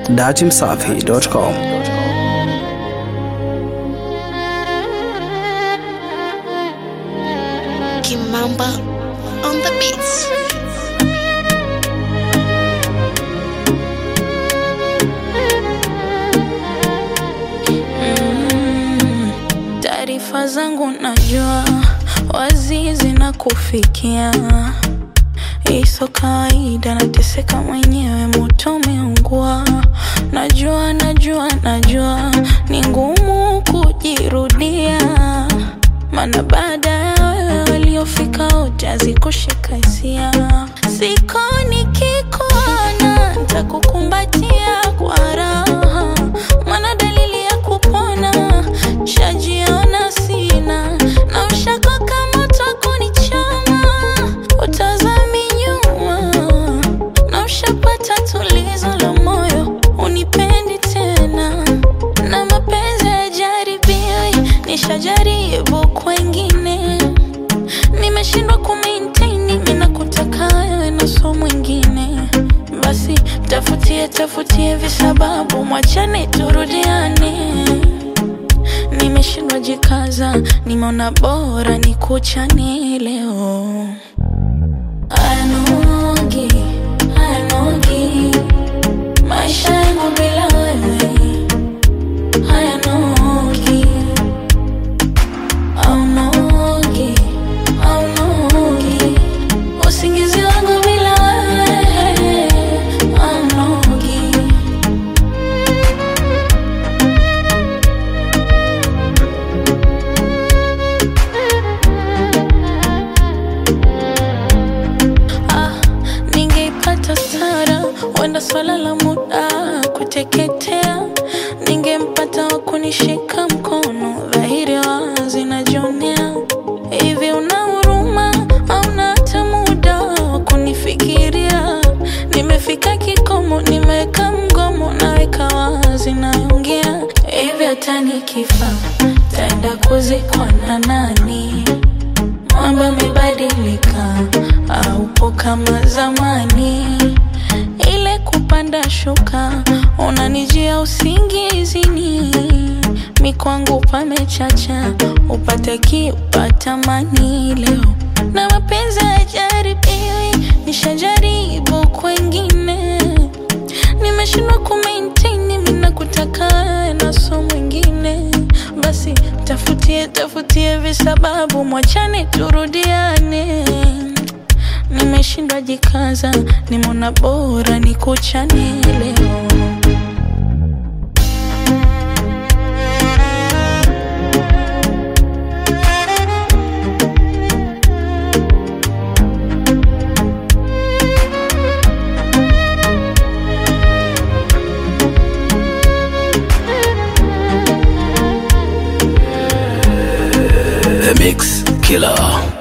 datimsafi.com. Kimamba on the beats. Taarifa zangu najua wazi zinakufikia. Iso kawaida, nateseka mwenyewe, moto umeungua. Najua ni ngumu kujirudia, maana baada ya wewe waliofika wote hazikushika hisia. Siko nikikuona nitakukumbatia kwa raha, maana dalili ya kupona shajiona sina, na ushako kama utakunichoma utazami nyuma, na ushapata tulizo la moyo unipendi tena. Na mapenzi yajaribiwi, nishajaribu kwengine, nimeshindwa kumaintain. Mimi nakutaka wewe na so mwingine, basi tafutie visababu, mwachane turudiane. Nimeshindwa jikaza, nimeona bora nikuchane leo. Anogi maisha yangu bila wewe, hayanogi. Aunogi usingizi wangu bila wewe, aunogi. Ningeipata Sara, wenda swala la muda kuteketea. Ningempata wa kunishika mkono, dhahiri wazi najionea. Hivi una huruma au na hata muda wa kunifikiria? Nimefika kikomo, nimeweka mgomo, naweka wazi naongea. Hivi hata nikifa taenda kuzikwa na nani? Mambo yamebadilika, haupo kama zamani. Ile kupanda shuka, unanijia usingizini. Mikwangu pamechacha, upate kiupata mani leo. Na mapenzi yajaribiwi, nishajaribu kwengine, nimeshindwa kumaintain. Mimi nakutaka na so mwingine, basi tafutie visababu, mwachane turudiane. Nimeshindwa jikaza, nimeona bora nikuchane leo. The Mix Killer.